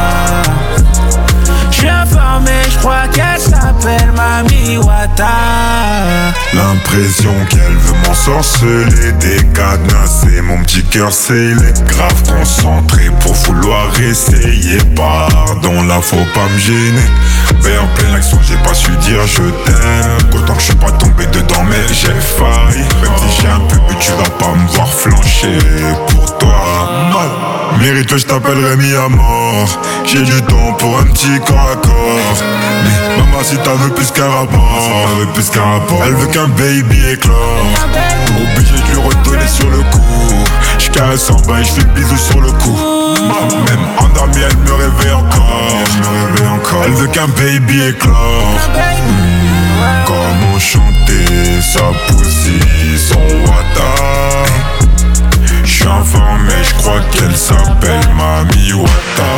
J'suis informé, j'crois qu'elle s'appelle Mami Wata. L'impression qu'elle veut m'ensorceler, décadenasser mon petit cœur scellé. Grave concentré pour vouloir essayer. Pardon, là faut pas me gêner. Mais en pleine action j'ai pas su dire je t'aime. Autant que je suis pas tombé dedans mais j'ai failli. Même si j'ai un peu bu tu vas pas me voir flancher pour toi. Mérite, je t'appellerai mis à mort. J'ai du temps pour un petit corps à corps. Mais maman, si t'as veux plus qu'un rapport, elle veut plus qu'un rapport. Elle veut qu'un baby éclore. Obligé de lui redonner sur le coup. J'caresse en bas et j'fais le bisou sur le cou. Même endormie, elle me réveille encore. Elle me réveille encore. Elle veut qu'un baby éclore. Mmh, comment chanter sa poussie, son wata. J'suis informé, j'crois qu'elle s'appelle Mami Wata.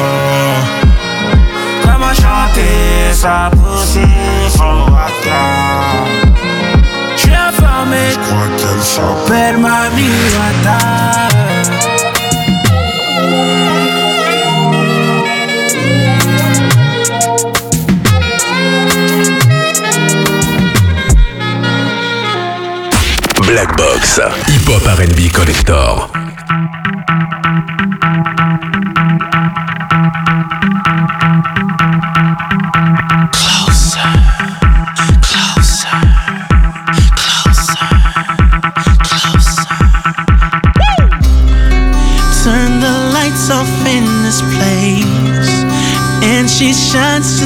Comment chanter sa poussie, son wata. J'suis informé, j'crois qu'elle s'appelle Mami Wata. Black Box, Hip Hop R and B Collector. Turn the lights off in this place, and she shines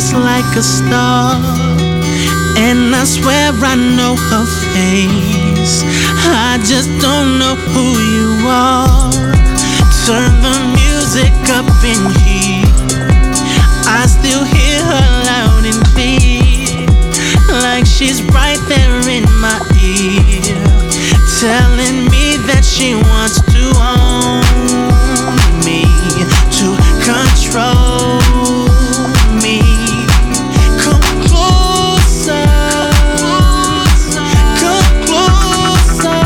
a star, and I swear I know her face. I just don't know who you are. Turn the music up in here, I still hear her loud and clear, like she's right there in my ear, telling me that she wants to own me, to control me. Come closer, come closer,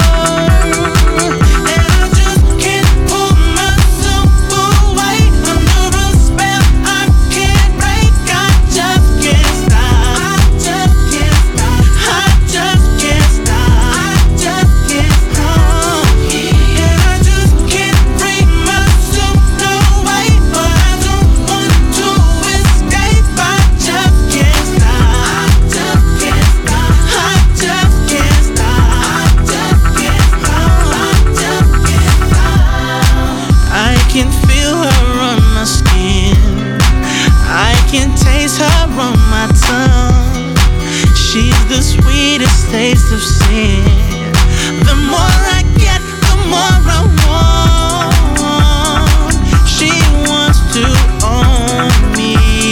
and I just can't pull myself away under a spell I can't break. I just can't stop, I just can't stop, I just can't stop, I just can't stop, and I just can't bring myself away, but I don't want to escape. I just can't stop, I just can't stop, I just can't stop, I just can't stop, I just can't stop. I can feel her on my skin, I can taste her on my tongue. She's the sweetest taste of sin. The more I get, the more I want. She wants to own me.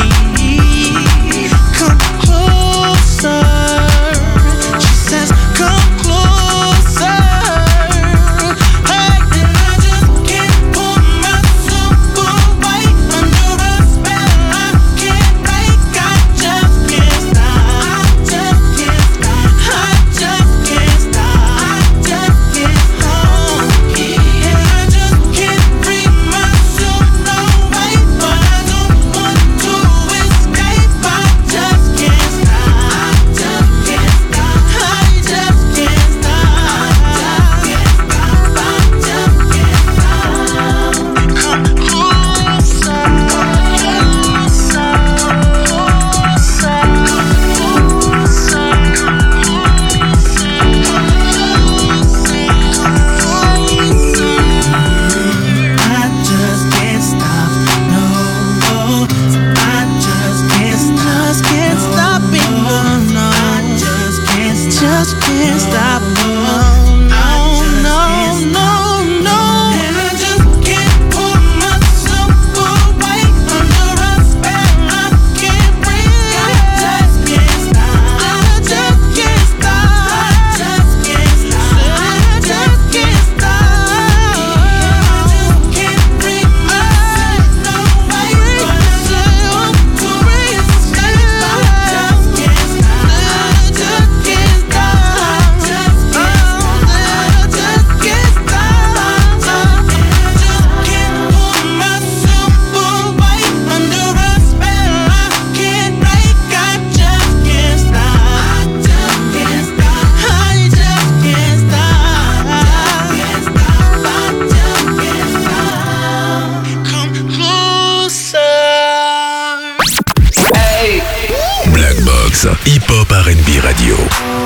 Come closer, she says, come closer. Hey, and I just can't pull myself away under a spell I can't break. I just can't stop, I just can't stop, I just can't stop, I just can't stop, and I just can't bring myself away, but I don't want to escape. I just can't stop, I just can't stop, I just can't stop, I just can't stop, come closer, closer, I just can't stop, no, I just can't stop, can't stop it, no, no, I just can't stop, just can't stop, no, no, no, no, no, and I just can't pull myself away under a spell I can't break. I just can't stop, I just can't stop, I just can't stop, I just can't stop, I just can't bring myself away, but I just want to escape. I just can't stop, I just can't stop, I just can't stop, I just can't stop, and I just can't pull myself away under a spell I can't break. I just can't stop, I just can't stop, I just can't stop, I just can't stop. Come closer. Hey! Black Box, hip-hop R and B radio.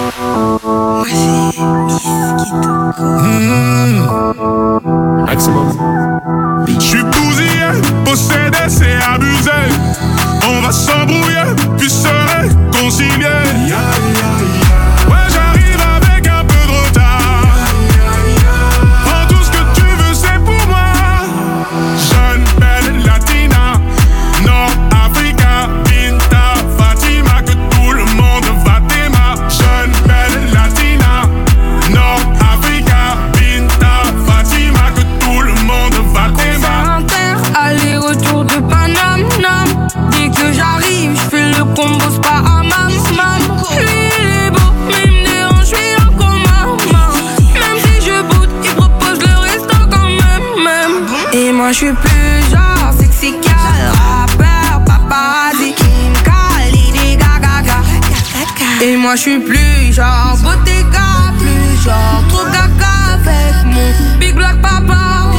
Je suis bousillé, possédé, c'est abusé. On va s'embrouiller, puis se réconcilier. Ouais, j'arrive avec un peu de retard. Prends tout ce que tu veux, c'est pour moi. Jeune, belle, latina, Nord-Africa, Binta, Fatima, que tout le monde va t'aimer. Jeune, belle, latina, Nord-Africa, Binta, Fatima, que tout le monde va t'aimer. Aller-retour de Paname, nam. Dès que j'arrive, j'fais le combo, c'est pas à mam, mam. Lui il est beau, mais il me dérange, j'suis en coma, mam. Même si je boude, il propose le resto quand même, même. Et moi j'suis plus genre sexy gal, rappeur, paparazzi, Kim K, Lady Gaga. Et moi j'suis plus genre Bottega, plus genre trop gaga avec mon big black papa.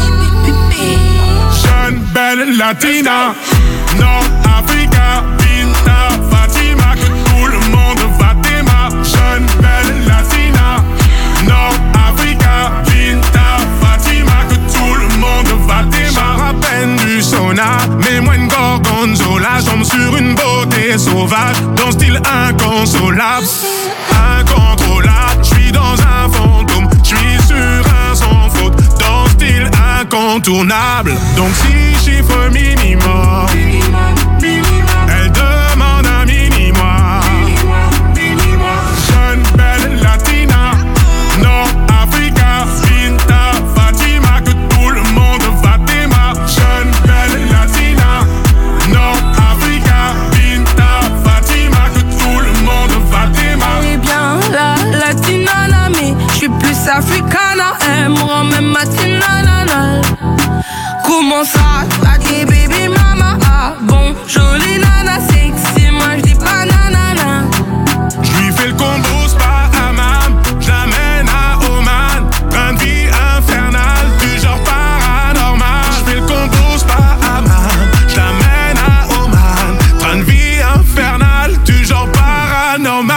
Jeune, belle, latina, Nord-Africa, Binta, Fatima, que tout le monde va t'aimer. Jeune, belle, latina, Nord-Africa, Binta, Fatima, que tout le monde va t'aimer. À peine du sauna, mais moi une gorgonzola, j'tombe sur une beauté sauvage. inconsolable, incontrôlable. J'suis dans un fantôme, j'suis sur un sans faute, dans style incontournable. Donc si chiffre minimum, elle demande un mini-moi. Jeune, belle latina, nord-africa, Binta, Fatima, que tout le monde va t'aimer. Jeune, belle latina, nord-africa, Binta, Fatima, que tout le monde va t'aimer. Eh bien, la latina, la mais j'suis plus africana, elle me rend même matinana. Comment ça, t'as dit baby mama, ah bon, jolie nana, sexy, moi j'dis pas nanana. J'lui fais le combo spa hammam, j'lamène à Oman, train de vie infernal, du genre paranormal. J'fais le combo spa hammam, j'lamène à Oman, train de vie infernal, du genre paranormal.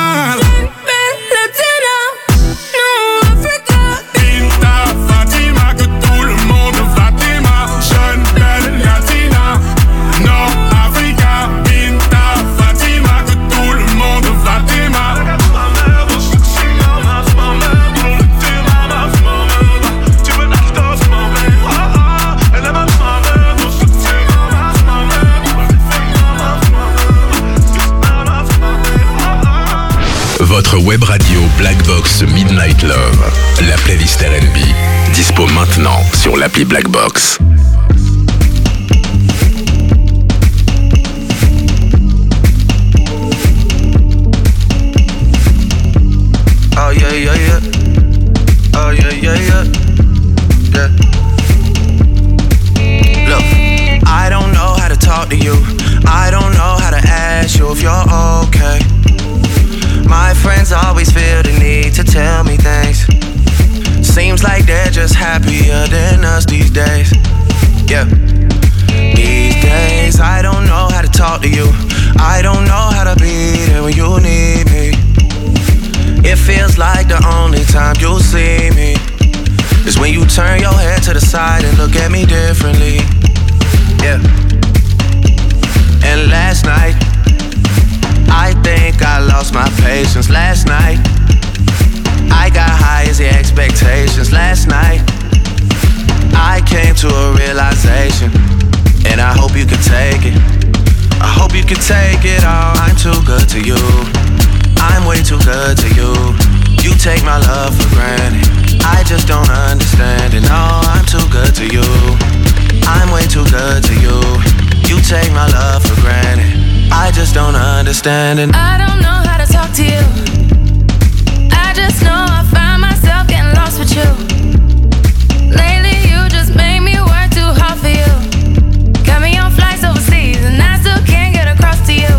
Votre web radio Black Box Midnight Love, la playlist R and B, dispo maintenant sur l'appli Black Box. Oh yeah, yeah, yeah. Oh yeah, yeah, yeah. Yeah. Look, I don't know how to talk to you. I don't know how to ask you if you're okay. My friends always feel the need to tell me things. Seems like they're just happier than us these days. Yeah. These days, I don't know how to talk to you. I don't know how to be there when you need me. It feels like the only time you'll see me is when you turn your head to the side and look at me differently. Yeah. And last night, I think I lost my patience. Last night, I got high as the expectations. Last night, I came to a realization, and I hope you can take it. I hope you can take it all. I'm too good to you. I'm way too good to you. You take my love for granted. I just don't understand it. No, I'm too good to you. I'm way too good to you. You take my love for granted. I just don't understand it. I don't know how to talk to you. I just know I find myself getting lost with you. Lately you just made me work too hard for you. Got me on flights overseas and I still can't get across to you.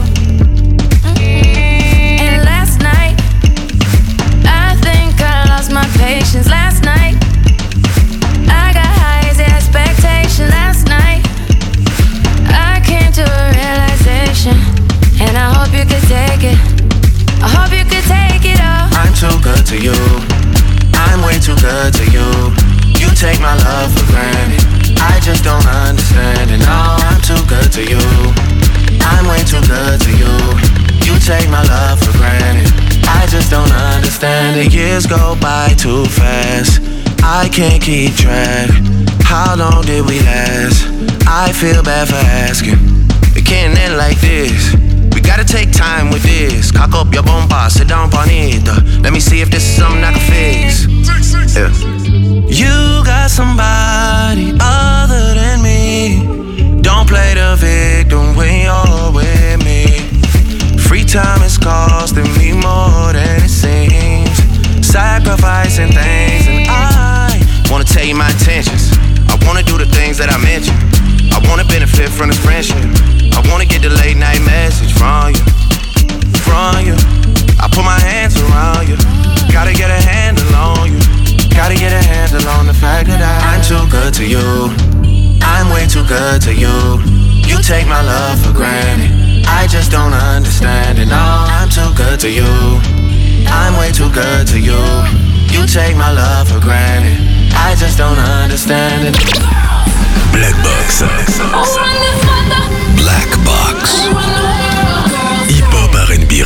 And last night, I think I lost my patience. Last night, I got high as the expectation. Last night, I came to a realization, and I hope you could take it. I hope you could take it all. I'm too good to you. I'm way too good to you. You take my love for granted. I just don't understand it. No, I'm too good to you. I'm way too good to you. You take my love for granted. I just don't understand it. Years go by too fast. I can't keep track. How long did we last? I feel bad for asking. It can't end like this. We gotta take time with this. Cock up your bomba, sit down bonita. Let me see if this is something I can fix. Yeah. You got somebody other than me. Don't play the victim when you're with me. Free time is costing me more than it seems. Sacrificing things, and I wanna tell you my intentions. I wanna do the things that I mentioned. I wanna benefit from this friendship. I wanna get the late night message from you, from you. I put my hands around you. Gotta get a handle on you. Gotta get a handle on the fact that I'm too good to you. I'm way too good to you. You take my love for granted. I just don't understand it. No, I'm too good to you. I'm way too good to you. You take my love for granted. I just don't understand it. Black Box. Black Box. Hip-hop R and B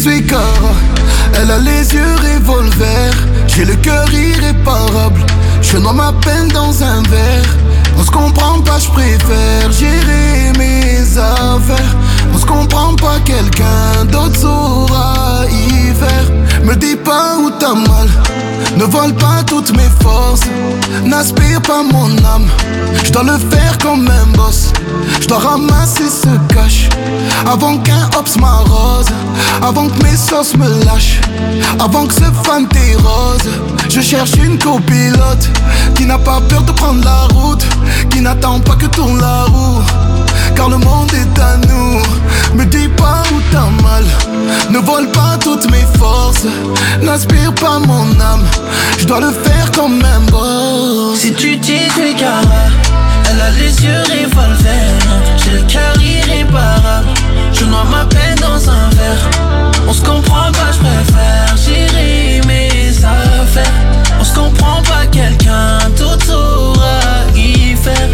dix-huit carats. Elle a les yeux revolver. J'ai le cœur irréparable. Je noie ma peine dans un verre. On se comprend pas, je préfère gérer mes affaires. On se comprend pas, quelqu'un d'autre saura y faire. Me dis pas où t'as mal, ne vole pas toutes mes forces. N'aspire pas mon âme, je dois le faire comme un boss. Je dois ramasser ce cash avant qu'un hops m'arrose, avant que mes sauces me lâchent, avant que ce fan t'érose. Je cherche une copilote qui n'a pas peur de prendre la route, qui n'attend pas que tourne la roue, car le monde est à nous. Me dis pas où t'as mal, ne vole pas toutes mes forces. N'aspire pas mon âme, je dois le faire comme un boss. Si tu dis les carats, elle a les yeux revolver. J'ai le cœur irréparable. Je noie ma peine dans un verre. On se comprend pas, je préfère gérer mes affaires. On se comprend pas, quelqu'un d'autre saura y faire.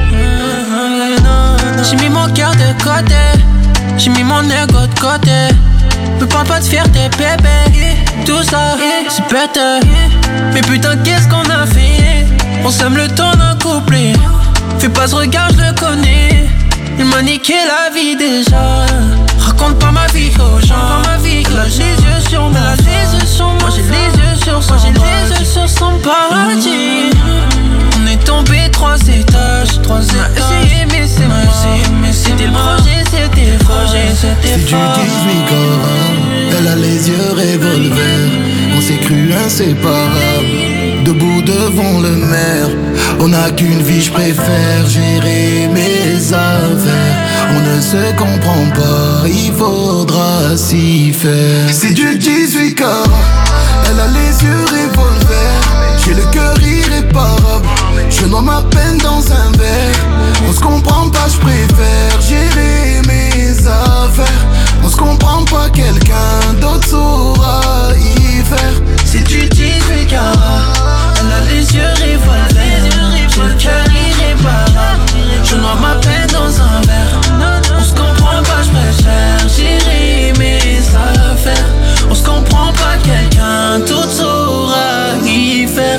J'ai mis mon cœur de côté, j'ai mis mon ego de côté. Me parle pas de fierté, bébé. Tout ça, c'est bête. Mais putain, qu'est-ce qu'on a fait? On sème le temps d'un couplet. Fais pas ce regard, je le connais. Il m'a niqué la vie déjà. Raconte pas ma vie aux gens. Elle a les yeux sur moi, elle a les yeux sur moi. J'ai les yeux sur son, j'ai les yeux sur son paradis. On est tombé trois étages, trois étages. Essayé mais c'est moi, c'était le projet, c'était le projet, c'était Si tu dix-huit carats, elle a les yeux revolver. On s'est cru inséparables, debout devant le maire. On n'a qu'une vie, je préfère gérer mes affaires. On ne se comprend pas, il faudra s'y faire. C'est du dix-huit carats, elle a les yeux revolver. J'ai le cœur irréparable, je noie ma peine dans un verre. On se comprend pas, je préfère gérer mes affaires. On se comprend pas, quelqu'un d'autre saura y faire. C'est du dix-huit carats, elle a les yeux revolver. J'ai le cœur irréparable, je noie ma peine dans un verre. On se comprend pas, je préfère gérer mes affaires. On se comprend pas, quelqu'un d'autre saura y faire.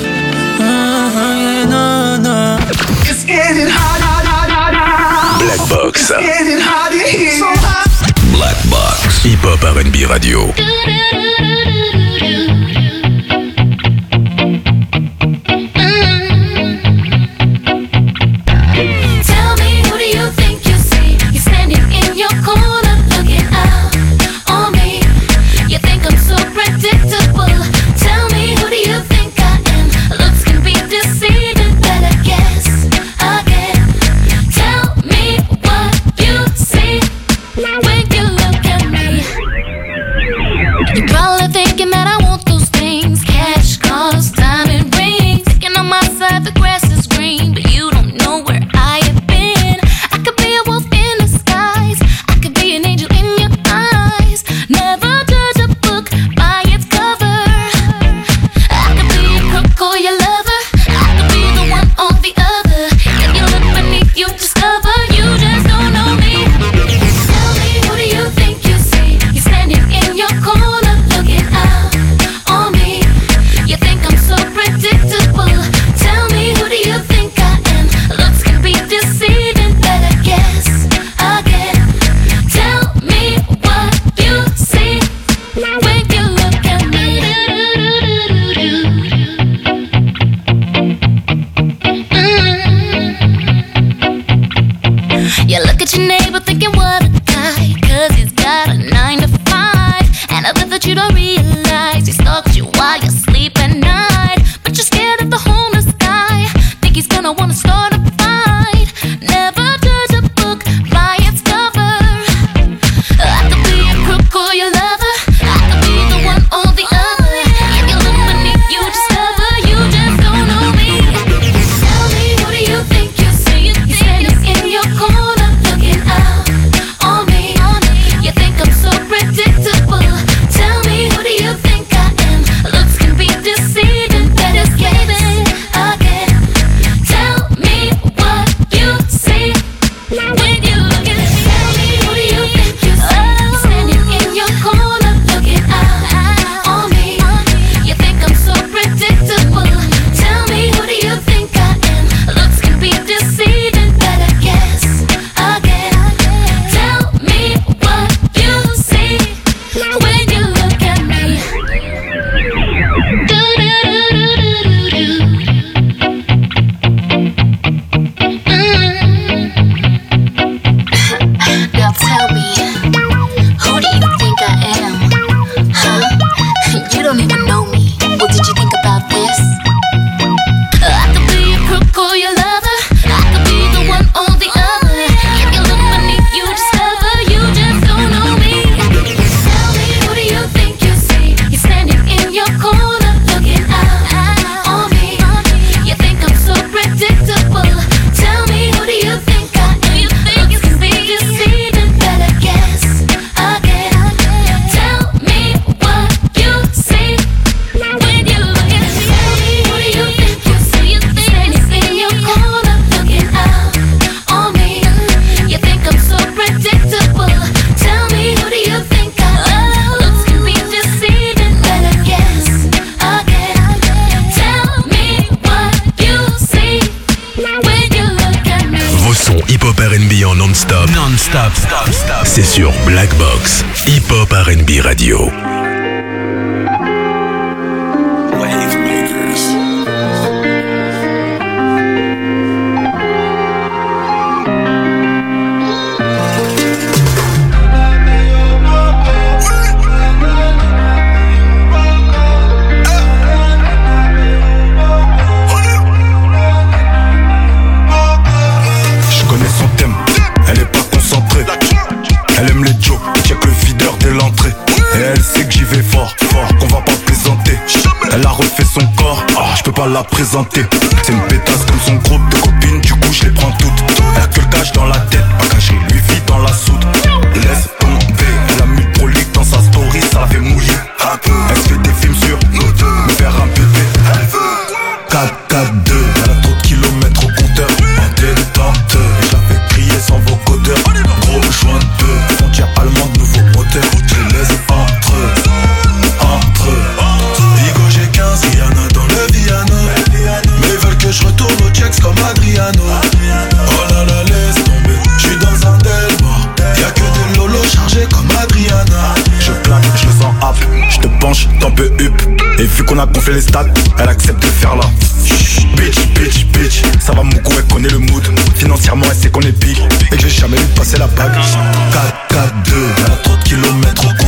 It's getting hot, hot, hot, hot, hot. Black Box. It's getting hot in here. So hot. Black Box. Hip Hop R and B Radio. Tell me, who do you think you see? You're standing in your corner, looking out on me. You think I'm so predictable. Tell me, who do you think I am? Looks can be deceiving, better guess again. Tell me what you see when you look at me. You're probably thinking that I want those things, cash, cars, diamond rings. Taking on my side, the grass is green, but you don't know where I have been. I could be a wolf in disguise, I could be an angel in your eyes. Never judge a book by its cover. I could be a crook or your lover, I could be the one or the other. If you look beneath, you discover you just don't know me. Tell me, who do you think you see? You're standing in your corner, looking out on me. You think I'm so predictable. Tell me, who do you think I am? Looks can be deceiving, better guess again. Tell me what you see when you look at me. You look at your neighbor thinking what a guy, cause he's got a nine to five. And I bet that you don't realize he stalks you while you sleep at night. But you're scared of the homeless guy, think he's gonna wanna start a fight. Never judge a book by its cover. I could be a crook or your lover, I could be the one or the other. If you look beneath, you discover you just don't know me. Tell me, who do you think you see? You're standing in your corner, looking out on me. You think I'm so predictable. Tell me, who do non-stop. Non-stop. Stop, stop. C'est sur Black Box, Hip Hop R and B Radio. Elle aime les Joe, check le videur dès l'entrée. Et elle sait que j'y vais fort, fort, qu'on va pas plaisanter. Elle a refait son corps, oh, je peux pas la présenter. C'est une pétasse comme son groupe de copines, du coup je les prends toutes. Elle a que le cash dans la tête, pas caché, lui vit dans la soude. Laisse tomber, elle a mis le prolique dans sa story, ça la fait mouiller un peu. Elle fait des films sur nous deux, me faire un bébé. Elle veut quatre quatre deux, elle a trop de kilomètres au compteur. En détente, et je la fais crier sans vocodeur. Gros joint de frontière allemande, nouveau moteur. Je les laisse entre eux, entre eux. Vigo j'ai quinze, Rihanna dans le Viano. Mais ils veulent que je retourne au checks comme Adriano. Oh là là, laisse tomber, je suis dans un Delmore. Y'a que des lolos chargés comme Adriana. Je plaque, je le sens up, je te penche, t'en peux up. Et vu qu'on a gonflé les stats, elle accepte de faire là. Bitch, bitch, bitch, ça va mon coup, elle connaît le mood. Financièrement, elle sait qu'on est big et que j'ai jamais vu passer la bague. quatre quatre deux, elle a trop de kilomètres au